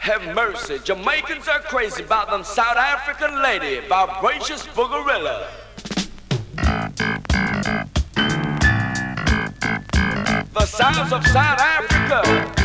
Have mercy. Jamaicans are crazy about them South African lady, vibracious boogerilla. The sounds of South Africa.